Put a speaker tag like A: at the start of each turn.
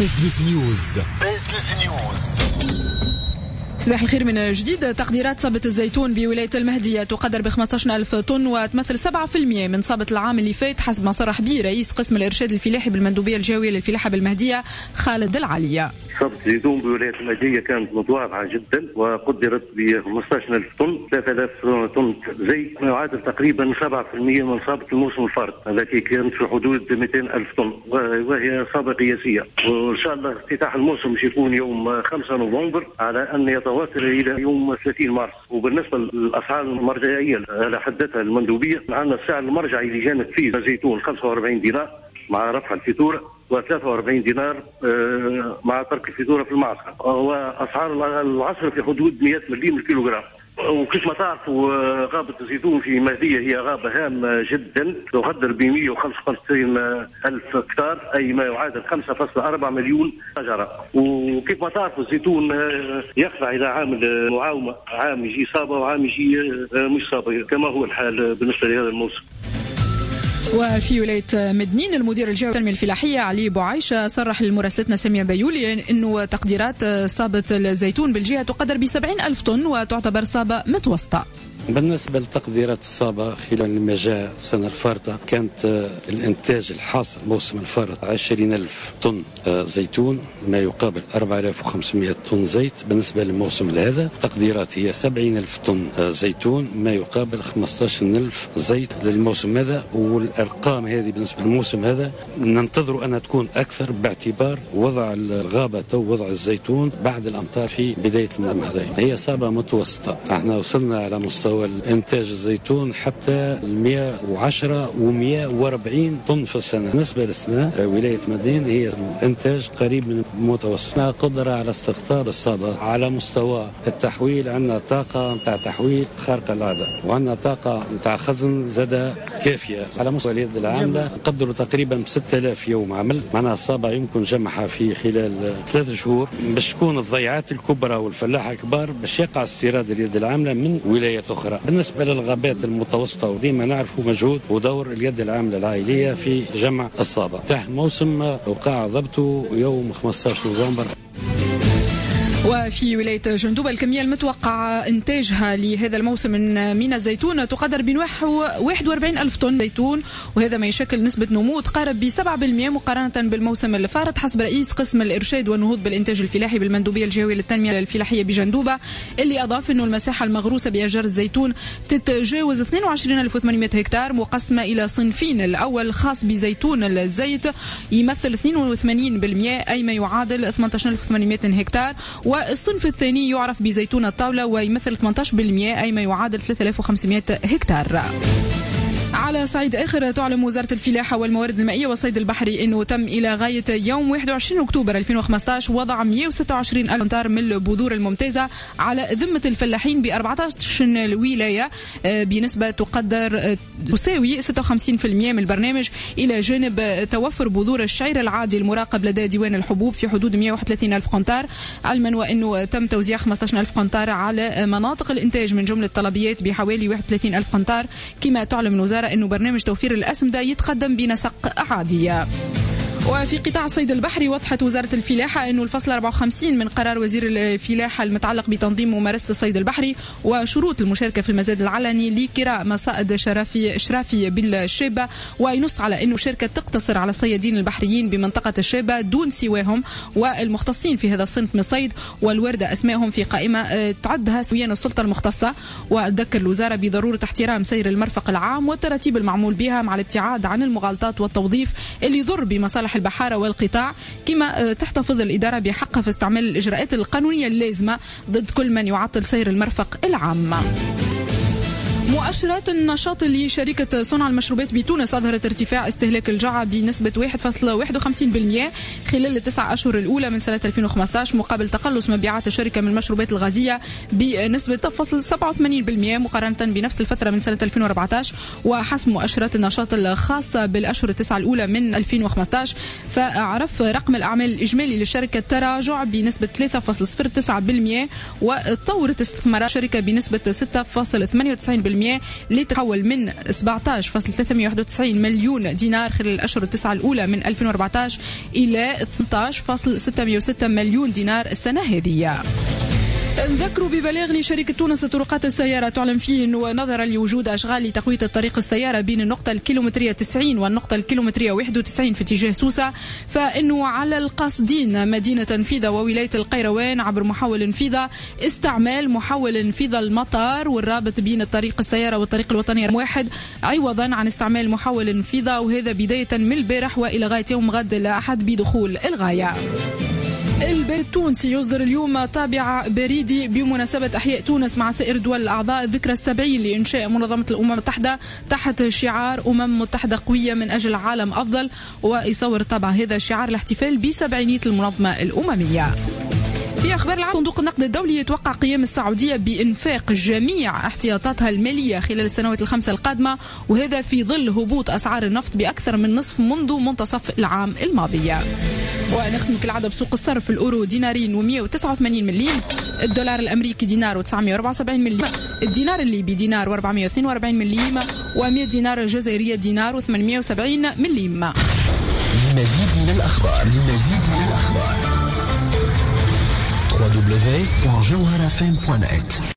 A: بزنس نيوز.
B: صباح الخير من جديد. تقديرات صابة الزيتون بولاية المهدية تقدر ب15,000 طن وتمثل 7% من صابة العام اللي فات، حسب ما صرح به رئيس قسم الإرشاد الفلاحي بالمندوبية الجوية للفلاحة بالمهدية خالد العالية.
C: صابة الزيتون بولاية المهدية كانت متواضعة جدا وقدرت ب 15,000 طن، 3,000 طن زيت، ما يعادل تقريبا 7% من صابة الموسم الفارط التي كانت في حدود 200,000 طن، وهي صابة قياسية. وإن شاء الله افتتاح الموسم سيكون يوم 5 نوفمبر على أن يتواصل إلى يوم 30 مارس. وبالنسبة للأسعار المرجعية اللي حددها المندوبية، عندنا السعر المرجعي اللي كانت فيه الزيتون 45 دينار مع رفع الفاتورة، و43 دينار مع ترك الفاتورة في المعسكر، وأسعار العصر في حدود 100 مليم الكيلوغرام. وكيف ما تعرفوا غابة الزيتون في مهدية هي غابة هامة جدا، تقدر ب 195,000 هكتار، أي ما يعادل 5.4 مليون شجرة. وكيف ما تعرفوا الزيتون يخضع إلى عامل معاومة، عام يجي صابة وعام يجي مش صابة، كما هو الحال بالنسبة لهذا الموسم.
B: وفي ولاية مدنين، المدير الجوي للتنمية الفلاحية علي بوعيشة صرح لمراسلتنا سامية بيولي أنه تقديرات صابة الزيتون بالجهة تقدر ب70,000 طن وتعتبر صابة متوسطة.
D: بالنسبة لتقديرات الصابة خلال ما جاء السنة الفارطة، كانت الإنتاج الحاصل موسم الفارط 20,000 طن زيتون، ما يقابل 4,500 طن زيت. بالنسبة للموسم هذا تقديرات هي 70,000 طن زيتون، ما يقابل 15,000 زيت للموسم هذا. والأرقام هذه بالنسبة للموسم هذا ننتظر أنها تكون أكثر باعتبار وضع الغابة ووضع الزيتون بعد الأمطار في بداية الموسم هذا. هي صابة متوسطة، احنا وصلنا على مستوى الانتاج الزيتون حتى 110 و140 طن في السنه. بالنسبه للسنه ولايه مدين هي الانتاج قريب من المتوسط. قدره على استقطاب الصابه على مستوى التحويل، عندنا طاقه نتاع تحويل خارقه للعاده، وعندنا طاقه نتاع خزن زاده كافيه. على مستوى اليد العامله نقدروا تقريبا ب 6,000 يوم عمل، معناها الصابه يمكن جمعها في خلال 3 شهور باش تكون الضيعات الكبرى والفلاحه الكبار باش يقع استيراد اليد العامله من ولايات أخرى. بالنسبة للغابات المتوسطة وديما نعرفوا مجهود ودور اليد العاملة العائلية في جمع الصابة. تحت موسم وقع ضبطه يوم 15 نوفمبر.
B: وفي ولاية جندوبة الكمية المتوقعة إنتاجها لهذا الموسم من الزيتون تقدر ب 41,000 طن زيتون، وهذا ما يشكل نسبة نمو تقارب ب 7% مقارنة بالموسم الفارط، حسب رئيس قسم الإرشاد والنهوض بالإنتاج الفلاحي بالمندوبية الجوية للتنمية الفلاحية بجندوبة، اللي أضاف أنه المساحة المغروسة بأشجار الزيتون تتجاوز 22,800 هكتار، مقسمة إلى صنفين. الأول خاص بزيتون الزيت يمثل 82%، أي ما يعادل 18,800 هكتار، والصنف الثاني يعرف بزيتون الطاولة ويمثل 18%، أي ما يعادل 3,500 هكتار. على صعيد آخر، تعلم وزارة الفلاحة والموارد المائية والصيد البحري أنه تم إلى غاية يوم 21 أكتوبر 2015 وضع 126,000 أمتار من البذور الممتازة على ذمة الفلاحين ب14 ولاية بنسبة تساوي 56% من البرنامج، إلى جانب توفر بذور الشعير العادي المراقب لدى ديوان الحبوب في حدود 131,000 قنطار، علما وأنه تم توزيع 15,000 قنطار على مناطق الإنتاج من جملة طلبيات بحوالي 31,000 قنطار. كما تعلم الوزارة أنه برنامج توفير الأسمدة يتقدم بنسق عادية. وفي قطاع الصيد البحري، وضحت وزارة الفلاحة أنه الفصل 54 من قرار وزير الفلاحة المتعلق بتنظيم ممارسة الصيد البحري وشروط المشاركة في المزاد العلني لكراء مصائد شرافي بالشابة، وينص على أنه الشركة تقتصر على الصيادين البحريين بمنطقة الشابة دون سواهم والمختصين في هذا الصنف من الصيد، والوردة أسمائهم في قائمة تعدها سويا السلطة المختصة. وذكر الوزارة بضرورة احترام سير المرفق العام والتراتيب المعمول بها مع الابتعاد عن المغالطات والتوظيف اللي يضر بمصالح البحارة والقطاع، كما تحتفظ الإدارة بحقها في استعمال الإجراءات القانونية اللازمة ضد كل من يعطل سير المرفق العام. مؤشرات النشاط لشركة صنع المشروبات بتونس أظهرت ارتفاع استهلاك الجعة بنسبة 1.51% خلال ال9 أشهر الأولى من سنة 2015، مقابل تقلص مبيعات الشركة من المشروبات الغازية بنسبة 0.87% مقارنة بنفس الفترة من سنة 2014. وحسب مؤشرات النشاط الخاصة بالأشهر التسعة الأولى من 2015، فعرف رقم الأعمال الإجمالي للشركة تراجع بنسبة 3.09%، وتطورت استثمارات الشركة بنسبة 6.98% لتحول من 17.391 مليون دينار خلال الأشهر التسعة الأولى من 2014 إلى 18.606 مليون دينار السنة هذه. نذكروا ببلاغ لشركة تونس طرقات السيارة تعلن فيه أنه نظرا لوجود أشغال لتقوية الطريق السيارة بين النقطة الكيلومترية 90 والنقطة الكيلومترية 91 في اتجاه سوسة، فإنه على القاصدين مدينة فيضة وولاية القيروان عبر محول فيضة استعمال محول فيضة المطار والرابط بين الطريق السيارة والطريق الوطني 1 عوضا عن استعمال محول فيضة، وهذا بداية من البارح وإلى غاية يوم غد الأحد بدخول الغاية. البريد التونسي يصدر اليوم طابع بريدي بمناسبة أحياء تونس مع سائر دول الأعضاء الذكرى 70 لإنشاء منظمة الأمم المتحدة تحت شعار متحدة قوية من أجل عالم أفضل، ويصور طبعا هذا شعار الاحتفال ب70 المنظمة الأممية. في أخبار العالم، صندوق النقد الدولي يتوقع قيام السعودية بإنفاق جميع احتياطاتها المالية خلال السنوات الخمسة القادمة، وهذا في ظل هبوط أسعار النفط بأكثر من نصف منذ منتصف العام الماضي. ونختم كالعادة بسوق الصرف. الأورو دينارين و189 مليم، الدولار الأمريكي دينار و974 مليم، الدينار الليبي دينار و442 مليم، و100 دينار جزائرية دينار و870 مليم.
A: لمزيد من الأخبار www.jawharafm.net